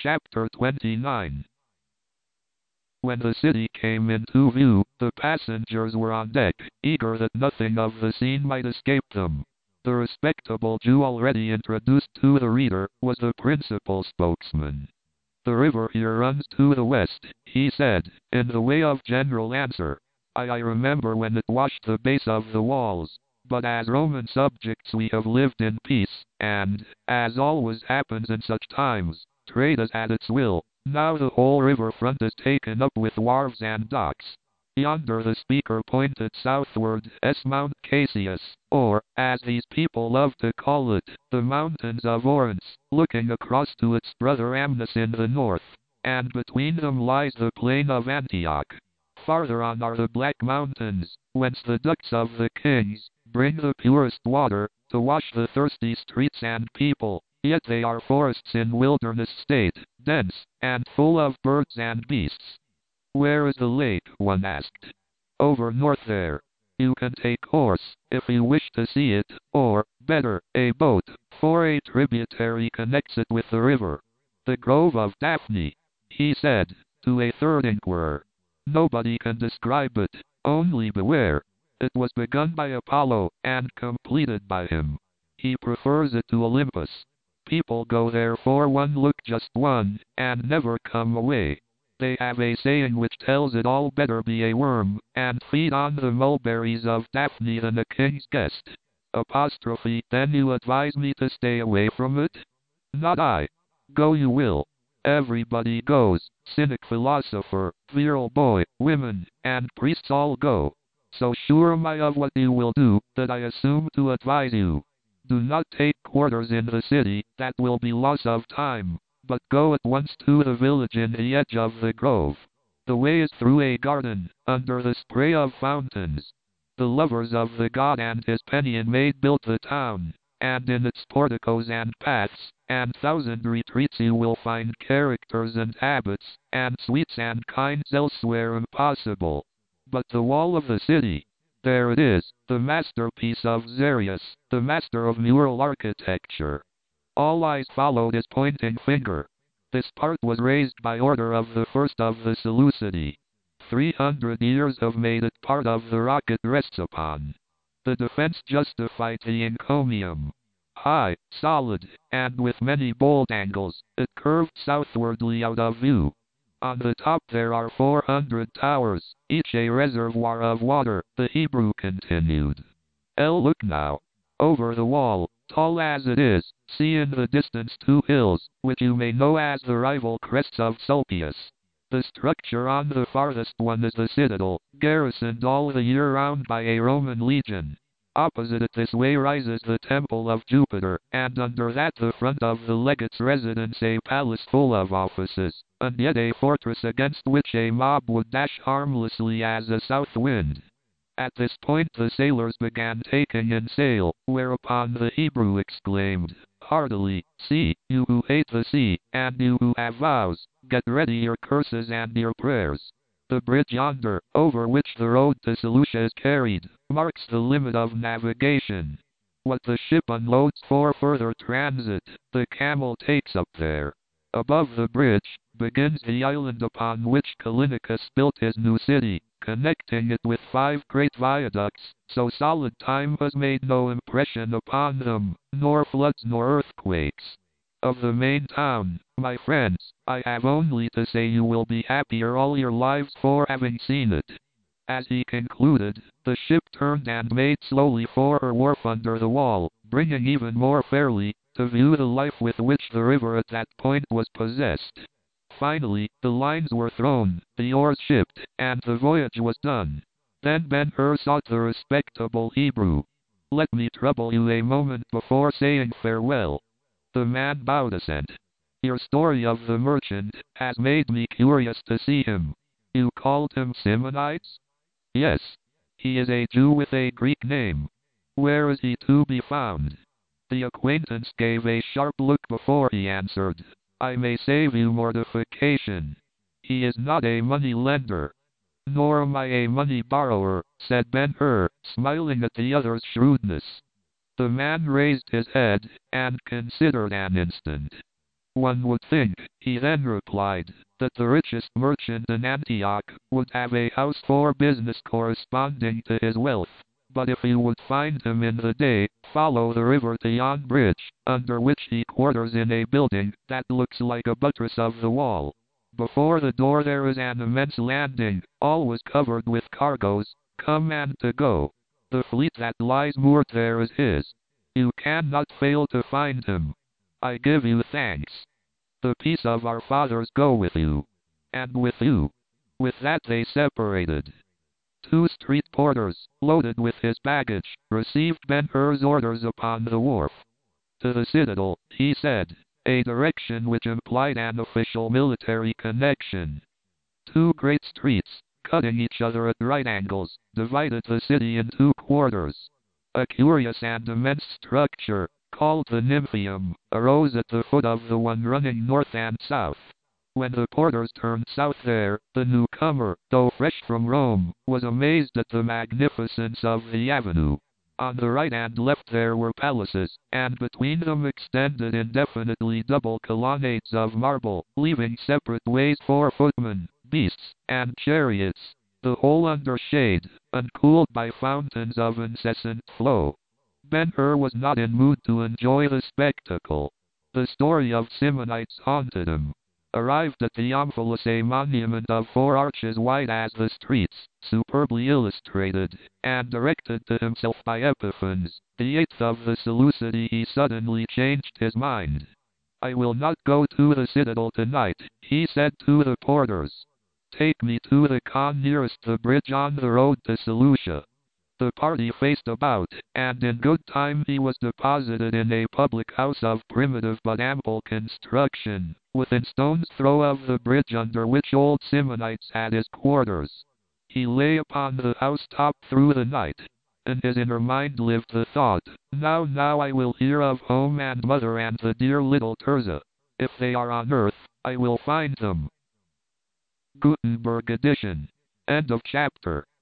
Chapter 29. When the city came into view, the passengers were on deck, eager that nothing of the scene might escape them. The respectable Jew already introduced to the reader was the principal spokesman. "The river here runs to the west," he said, in the way of general answer. I remember when it washed the base of the walls. But as Roman subjects we have lived in peace, and, as always happens in such times, trade is at its will. Now the whole river front is taken up with wharves and docks. Yonder the speaker pointed southward as Mount Casius, or, as these people love to call it, the mountains of Orontes, looking across to its brother Amnus in the north, and between them lies the plain of Antioch. Farther on are the Black Mountains, whence the ducts of the kings bring the purest water, to wash the thirsty streets and people, yet they are forests in wilderness state, dense, and full of birds and beasts. "Where is the lake?" one asked. "Over north there. You can take horse, if you wish to see it, or, better, a boat, for a tributary connects it with the river." "The Grove of Daphne," he said, to a third inquirer. "Nobody can describe it, only beware. It was begun by Apollo, and completed by him. He prefers it to Olympus. People go there for one look, just one, and never come away. They have a saying which tells it all better be a worm, and feed on the mulberries of Daphne than a king's guest. Apostrophe, then you advise me to stay away from it?" "Not I. Go you will. Everybody goes, cynic philosopher, virile boy, women, and priests all go. So sure am I of what you will do, that I assume to advise you. Do not take quarters in the city, that will be loss of time, but go at once to the village in the edge of the grove. The way is through a garden, under the spray of fountains. The lovers of the god and his Penian maid built the town, and in its porticos and paths, and thousand retreats you will find characters and habits, and sweets and kinds elsewhere impossible. But the wall of the city, there it is, the masterpiece of Xerius, the master of mural architecture." All eyes followed his pointing finger. "This part was raised by order of the first of the Seleucidae. 300 years have made it part of the rock it rests upon. The defense justified the encomium. High, solid, and with many bold angles, it curved southwardly out of view. On the top there are 400 towers, each a reservoir of water," the Hebrew continued. "Look now. Over the wall, tall as it is, see in the distance 2 hills, which you may know as the rival crests of Sulpius. The structure on the farthest one is the citadel, garrisoned all the year round by a Roman legion. Opposite it this way rises the temple of Jupiter, and under that the front of the legate's residence, a palace full of offices, and yet a fortress against which a mob would dash harmlessly as a south wind." At this point the sailors began taking in sail, whereupon the Hebrew exclaimed heartily, "See, you who hate the sea, and you who have vows, get ready your curses and your prayers. The bridge yonder, over which the road to Seleucia is carried, marks the limit of navigation. What the ship unloads for further transit, the camel takes up there. Above the bridge begins the island upon which Callinicus built his new city, connecting it with 5 great viaducts, so solid time has made no impression upon them, nor floods nor earthquakes. Of the main town, my friends, I have only to say you will be happier all your lives for having seen it." As he concluded, the ship turned and made slowly for her wharf under the wall, bringing even more fairly to view the life with which the river at that point was possessed. Finally, the lines were thrown, the oars shipped, and the voyage was done. Then Ben-Hur sought the respectable Hebrew. "Let me trouble you a moment before saying farewell." The man bowed assent. "Your story of the merchant has made me curious to see him. You called him Simonides?" "Yes. He is a Jew with a Greek name." "Where is he to be found?" The acquaintance gave a sharp look before he answered. "I may save you mortification. He is not a money lender." "Nor am I a money borrower," said Ben-Hur, smiling at the other's shrewdness. The man raised his head, and considered an instant. One would think, he then replied, that the richest merchant in Antioch would have a house for business corresponding to his wealth. But if you would find him in the day, follow the river to yon bridge, under which he quarters in a building that looks like a buttress of the wall. Before the door there is an immense landing, always covered with cargoes, come and to go. The fleet that lies moored there is his. You cannot fail to find him. I give you thanks. The peace of our fathers go with you. And with you. With that they separated. 2 street porters, loaded with his baggage, received Ben-Hur's orders upon the wharf. To the citadel, he said, a direction which implied an official military connection. 2 great streets, cutting each other at right angles, divided the city in 2 quarters. A curious and immense structure, called the Nymphaeum, arose at the foot of the one running north and south. When the porters turned south there, the newcomer, though fresh from Rome, was amazed at the magnificence of the avenue. On the right and left there were palaces, and between them extended indefinitely double colonnades of marble, leaving separate ways for footmen, beasts, and chariots, the whole under shade, and cooled by fountains of incessant flow. Ben-Hur was not in mood to enjoy the spectacle. The story of Simonites haunted him. Arrived at the Omphalos, a monument of 4 arches wide as the streets, superbly illustrated, and directed to himself by Epiphanes, the 8th of the Seleucidae, he suddenly changed his mind. I will not go to the citadel tonight, he said to the porters. Take me to the khan nearest the bridge on the road to Seleucia. The party faced about, and in good time he was deposited in a public house of primitive but ample construction, within stone's throw of the bridge under which old Simonides had his quarters. He lay upon the housetop through the night. In his inner mind lived the thought, now I will hear of home and mother and the dear little Tirzah. If they are on earth, I will find them. Gutenberg edition. End of chapter.